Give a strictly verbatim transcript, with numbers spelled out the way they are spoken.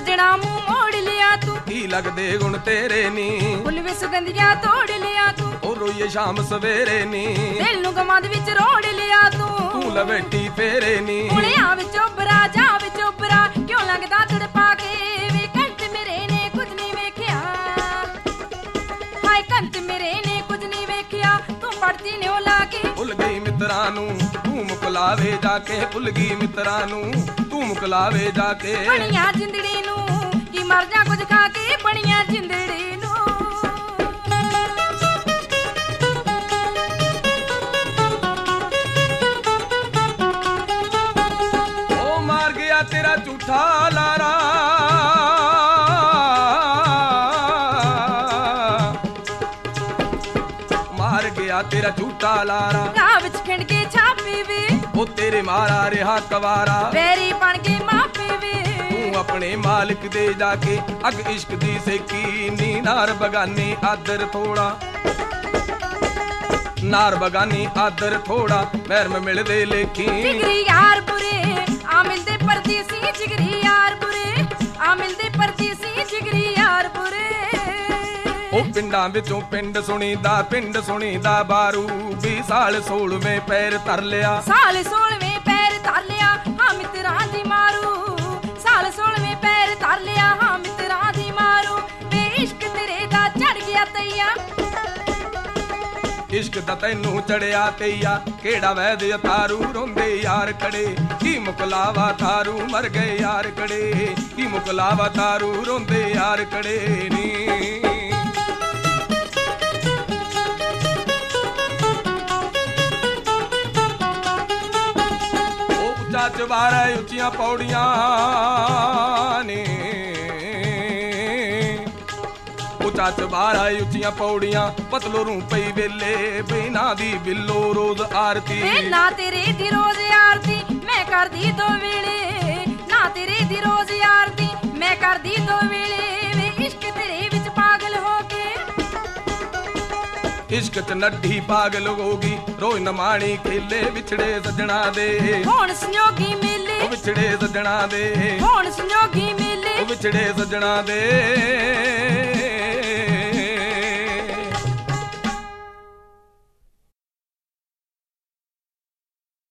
सजना मुंह मोड़ लिया तू, की लगदे गुण तेरे नी, फुल वे सुगंधिया तोड़ लिया तू, ओ रोइए शाम सवेरे नी, दिल नू गमां दे विच रोड़ लिया तू, तू लवेटी फेरे नी, हुणे आ विच उभरा जा विच उभरा, क्यों लगदा तड़पा के वे कंत मेरे ने कुछ नहीं वेखिया, हाय कंत मेरे ने कुछ नहीं वेखिया, तू पड़ती ने ओला के भुल गई मित्रां नू तू मुकलावे जाके, भुल गई मित्रां नू तू मुकलावे जाके, बणिया जिंदड़ी नू की मर जा कुछ खा के, बणिया जिंदड़ी नू ओ मार गया तेरा झूठा लारा, मार गया तेरा झूठा लारा, राह विच खिंड के छापी वे, ओ तेरे मारा रिहा कवारा, वैरी बन के मापे वे, तू अपने मालिक दे जाके अग इश्क दी सेकी नी, नार बगानी आदर थोड़ा, नार बगानी आदर थोड़ा, मैर में मिलदे लेखी, जिगरी यार बुरे आ मिलदे परदेसी, जिगरी यार बुरे आ मिलदे परदेसी, जिगरी यार बुरे, ओ पिंडां विचों पिंड सुणीदा, पिंड सुणीदा बारू भी साल सोलवें पैर तर लिया, साल सोलवें पैर धर लिया, हाँ मित्रां दी मारू, साल सोलवें पैर धर लिया, हाँ मित्रां दी मारू, वे इश्क तेरे दा चढ़ गया तैया, इश्क दा तैनू चढ़िया तेया, केड़ा वैद तारू रोंदे यार खड़े, की मुकलावा तारू मर गए यार खड़े, की मुकलावा तारू रोंदे यार खड़े नी, चबारा उचियां पौड़ियां ने, उचा चबारा उचियां पौड़ियां, पतलो रू पई वेले बिना दी बिल्लो रोज आरती, वे ना तेरे दी रोज आरती मैं कर दी दो वेले, ना तेरे दी रोज आरती मैं कर दी दो वेले, वे इश्क तेरे विच पागल हो के, इश्क च नड्ढी पागल होगी, रोज नमाणी खेले विछड़े सजना दे, हुण संजोगी मेले, ओ विछड़े सजना दे, हुण संजोगी मेले, ओ विछड़े सजना दे।